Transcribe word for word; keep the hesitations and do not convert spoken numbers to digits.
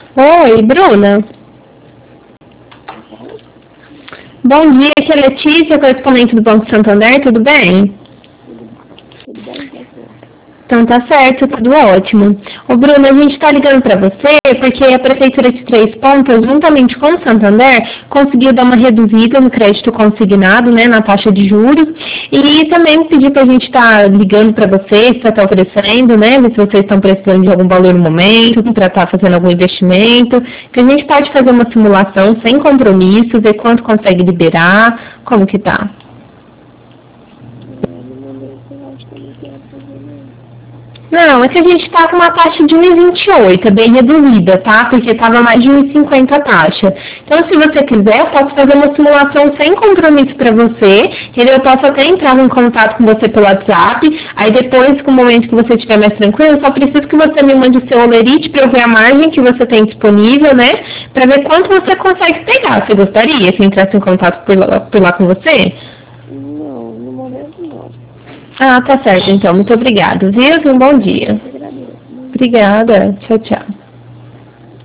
Oi, Bruna. Bom dia, aqui é a Letícia, correspondente do Banco Santander, tudo bem? Tudo bem, professor? Então tá certo, tudo ótimo. Ô Bruna, a gente está ligando para você porque a Prefeitura de Três Pontas, juntamente com o Santander, conseguiu dar uma reduzida no crédito consignado, né, na taxa de juros, e também pediu para a gente estar tá ligando para vocês, para estar tá oferecendo, né, ver se vocês estão precisando de algum valor no momento, para estar tá fazendo algum investimento, que a gente pode fazer uma simulação sem compromisso, ver quanto consegue liberar, como que tá. Não, é que a gente está com uma taxa de um vírgula vinte e oito, é bem reduzida, tá? Porque estava mais de um vírgula cinquenta a taxa. Então, se você quiser, eu posso fazer uma simulação sem compromisso para você, e eu posso até entrar em contato com você pelo WhatsApp, aí depois, com o momento que você estiver mais tranquilo, eu só preciso que você me mande o seu olerite para eu ver a margem que você tem disponível, né? Para ver quanto você consegue pegar. Você gostaria que eu entrasse em contato por lá, por lá com você? Não, no momento não. Ah, tá certo, então. Muito obrigada, viu? Um bom dia. Eu agradeço. Obrigada. Tchau, tchau.